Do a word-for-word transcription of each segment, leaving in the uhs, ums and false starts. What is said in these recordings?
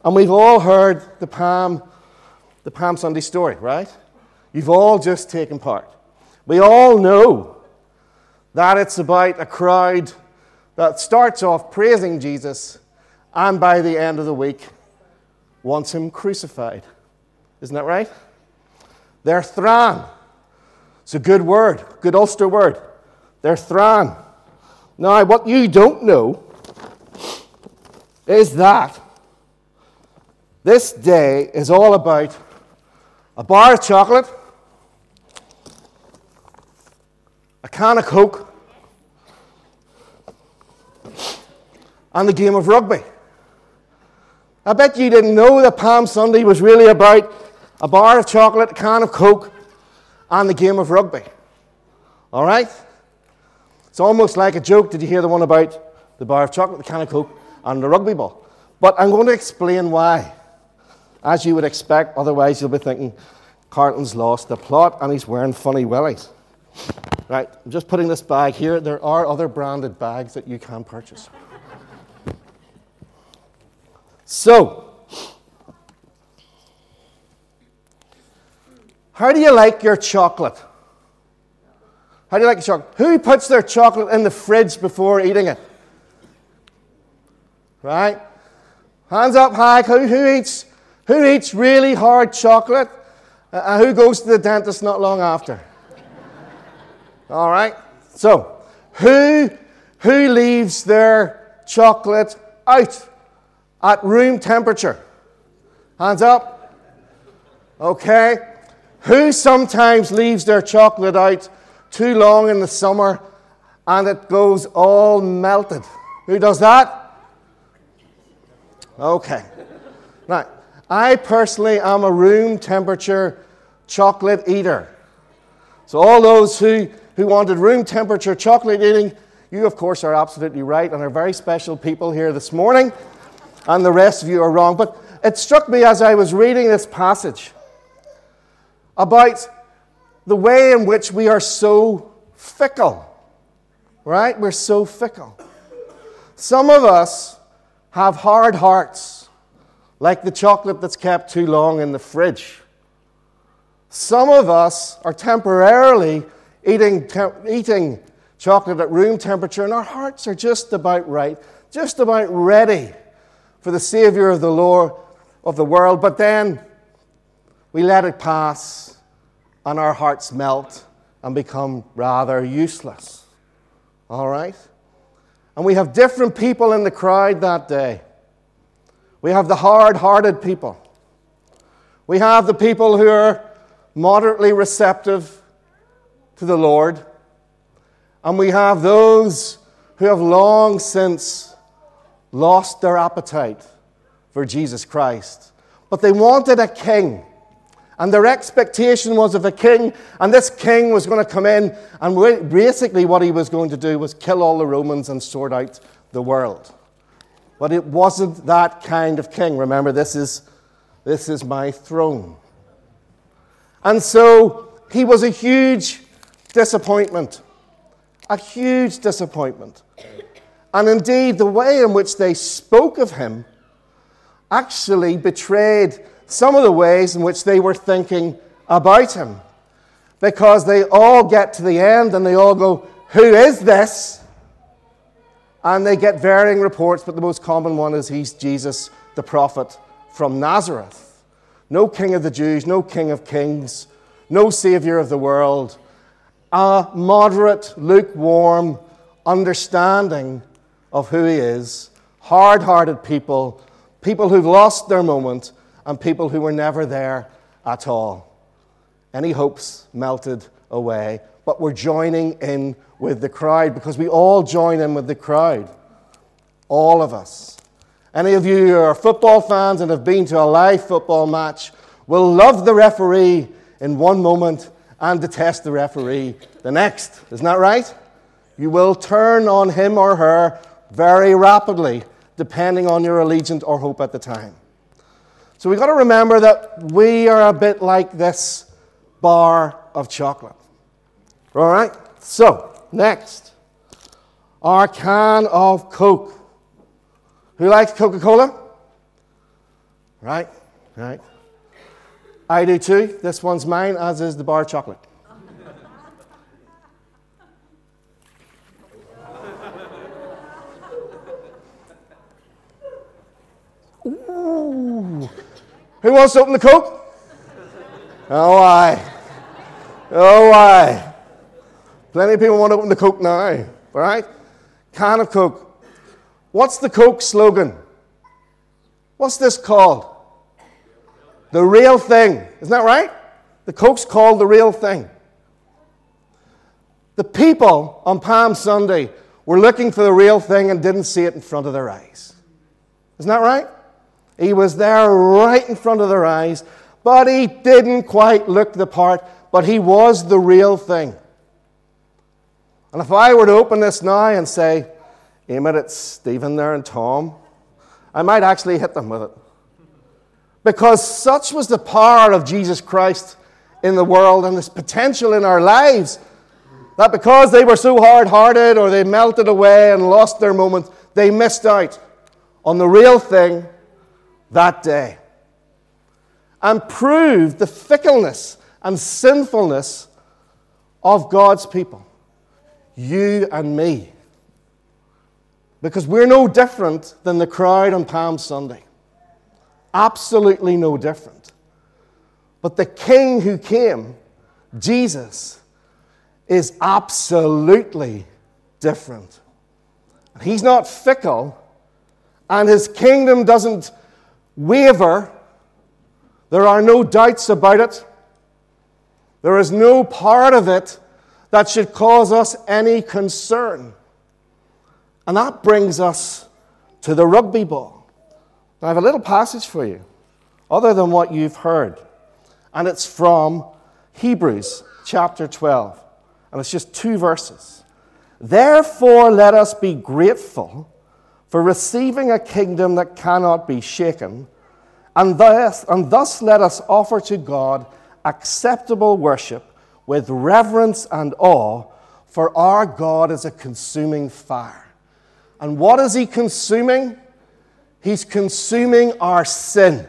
And we've all heard the Palm, the Palm Sunday story, right? You've all just taken part. We all know that it's about a crowd that starts off praising Jesus and by the end of the week wants him crucified. Isn't that right? They're thran. It's a good word, good Ulster word. They're thran. Now, what you don't know is that this day is all about a bar of chocolate, a can of Coke, and the game of rugby. I bet you didn't know that Palm Sunday was really about a bar of chocolate, a can of Coke, and the game of rugby. All right? It's almost like a joke. Did you hear the one about the bar of chocolate, the can of Coke, and the rugby ball? But I'm going to explain why. As you would expect, otherwise you'll be thinking, Carlton's lost the plot and he's wearing funny willies. Right, I'm just putting this bag here. There are other branded bags that you can purchase. So, how do you like your chocolate? How do you like your chocolate? Who puts their chocolate in the fridge before eating it? Right? Hands up high. Who, who eats who eats really hard chocolate? Uh, who goes to the dentist not long after? All right. So, who who leaves their chocolate out at room temperature? Hands up. Okay. Who sometimes leaves their chocolate out too long in the summer and it goes all melted? Who does that? Okay. Right. I personally am a room temperature chocolate eater. So all those who, who wanted room temperature chocolate eating, you of course are absolutely right and are very special people here this morning, and the rest of you are wrong. But it struck me as I was reading this passage about the way in which we are so fickle. Right? We're so fickle. Some of us have hard hearts, like the chocolate that's kept too long in the fridge. Some of us are temporarily eating, te- eating chocolate at room temperature, and our hearts are just about right, just about ready for the Savior of the Lord of the world, but then we let it pass, and our hearts melt and become rather useless. All right? And we have different people in the crowd that day. We have the hard-hearted people. We have the people who are moderately receptive to the Lord. And we have those who have long since lost their appetite for Jesus Christ. But they wanted a king. And their expectation was of a king, and this king was going to come in, and basically what he was going to do was kill all the Romans and sort out the world. But it wasn't that kind of king. Remember, this is, this is my throne. And so he was a huge disappointment. A huge disappointment. And indeed, the way in which they spoke of him actually betrayed some of the ways in which they were thinking about him. Because they all get to the end and they all go, "Who is this?" And they get varying reports, but the most common one is he's Jesus, the prophet from Nazareth. No king of the Jews, no king of kings, no savior of the world. A moderate, lukewarm understanding of who he is. Hard-hearted people, people who've lost their moment, and people who were never there at all. Any hopes melted away. But we're joining in with the crowd because we all join in with the crowd. All of us. Any of you who are football fans and have been to a live football match will love the referee in one moment and detest the referee the next. Isn't that right? You will turn on him or her very rapidly, depending on your allegiance or hope at the time. So we've got to remember that we are a bit like this bar of chocolate. All right? So, next. Our can of Coke. Who likes Coca-Cola? Right? Right? I do too. This one's mine, as is the bar chocolate. Ooh. Who wants to open the Coke? Oh, aye. Oh, aye. Plenty of people want to open the Coke now. All right? Can of Coke. What's the Coke slogan? What's this called? The real thing. Isn't that right? The Coke's called the real thing. The people on Palm Sunday were looking for the real thing and didn't see it in front of their eyes. Isn't that right? He was there right in front of their eyes, but he didn't quite look the part, but he was the real thing. And if I were to open this now and say, aim it at Stephen there and Tom, I might actually hit them with it. Because such was the power of Jesus Christ in the world and his potential in our lives, that because they were so hard-hearted or they melted away and lost their moment, they missed out on the real thing that day. And proved the fickleness and sinfulness of God's people. You and me. Because we're no different than the crowd on Palm Sunday. Absolutely no different. But the King who came, Jesus, is absolutely different. He's not fickle, and his kingdom doesn't waver. There are no doubts about it. There is no part of it that should cause us any concern. And that brings us to the rugby ball. Now, I have a little passage for you, other than what you've heard. And it's from Hebrews chapter twelve. And it's just two verses. Therefore, let us be grateful for receiving a kingdom that cannot be shaken, and thus, and thus let us offer to God acceptable worship with reverence and awe, for our God is a consuming fire. And what is he consuming? He's consuming our sin.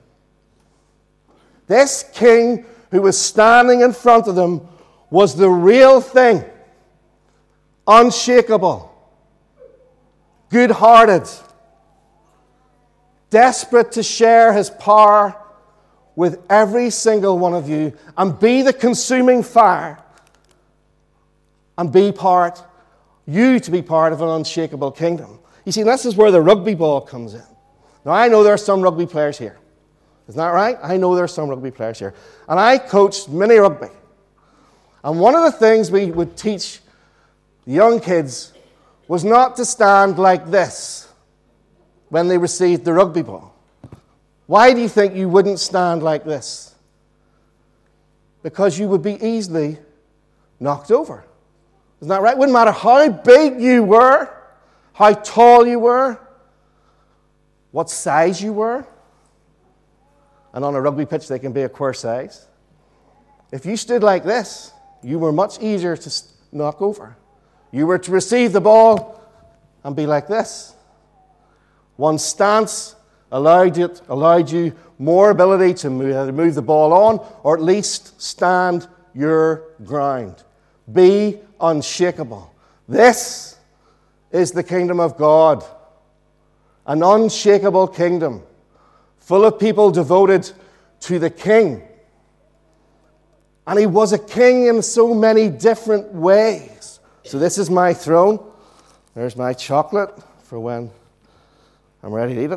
This king who was standing in front of them was the real thing, unshakable, good-hearted, desperate to share his power with every single one of you and be the consuming fire and be part, you to be part of an unshakable kingdom. You see, this is where the rugby ball comes in. Now, I know there are some rugby players here. Isn't that right? I know there are some rugby players here. And I coached mini rugby. And one of the things we would teach the young kids was not to stand like this when they received the rugby ball. Why do you think you wouldn't stand like this? Because you would be easily knocked over. Isn't that right? It wouldn't matter how big you were, how tall you were, what size you were. And on a rugby pitch, they can be a queer size. If you stood like this, you were much easier to knock over. You were to receive the ball and be like this. One stance allowed, it, allowed you more ability to move, to move the ball on, or at least stand your ground. Be unshakable. This is the kingdom of God. An unshakable kingdom, full of people devoted to the king. And he was a king in so many different ways. So this is my throne. There's my chocolate for when I'm ready to eat it.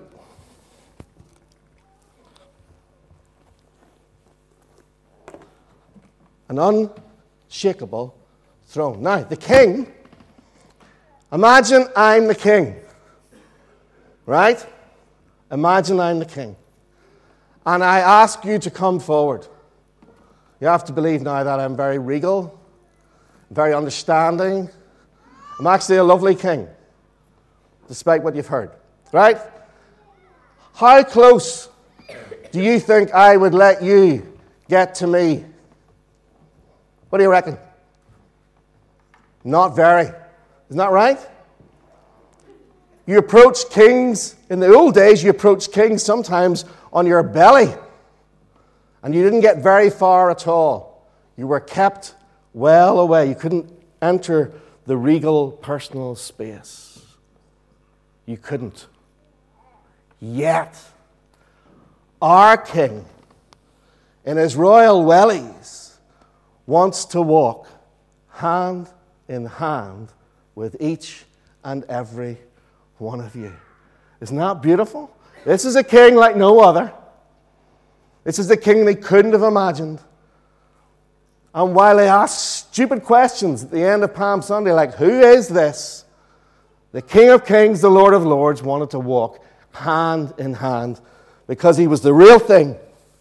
An unshakable throne. Now, the king, imagine I'm the king. Right? Imagine I'm the king. And I ask you to come forward. You have to believe now that I'm very regal, very understanding. I'm actually a lovely king, despite what you've heard. Right? How close do you think I would let you get to me? What do you reckon? Not very. Isn't that right? You approached kings, in the old days, you approached kings sometimes on your belly. And you didn't get very far at all. You were kept well away. You couldn't enter the regal personal space. You couldn't. Yet, our King, in his royal wellies, wants to walk hand in hand with each and every one of you. Isn't that beautiful? This is a king like no other. This is the king they couldn't have imagined. And while they ask stupid questions at the end of Palm Sunday, like, who is this? The King of Kings, the Lord of Lords, wanted to walk hand in hand because he was the real thing.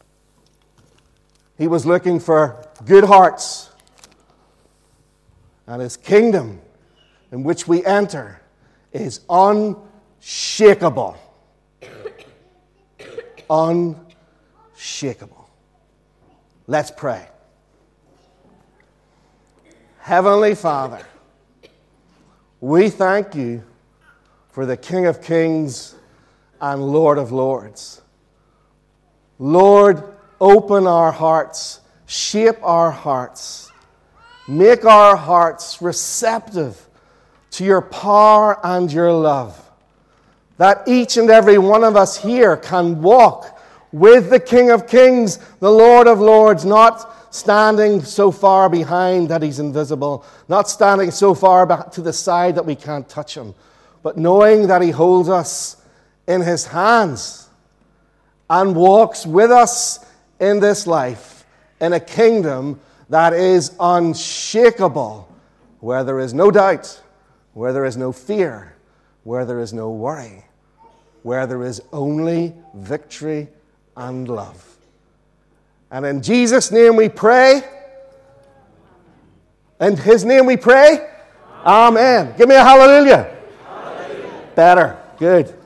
He was looking for good hearts. And his kingdom in which we enter is unshakable. Unshakable. Let's pray. Heavenly Father, we thank you for the King of Kings and Lord of Lords. Lord, open our hearts, shape our hearts, make our hearts receptive to your power and your love, that each and every one of us here can walk with the King of Kings, the Lord of Lords, not standing so far behind that he's invisible, not standing so far back to the side that we can't touch him, but knowing that he holds us in his hands and walks with us in this life in a kingdom that is unshakable, where there is no doubt, where there is no fear, where there is no worry, where there is only victory and love. And in Jesus' name we pray. In his name we pray. Amen. Amen. Give me a hallelujah. Hallelujah. Better. Good.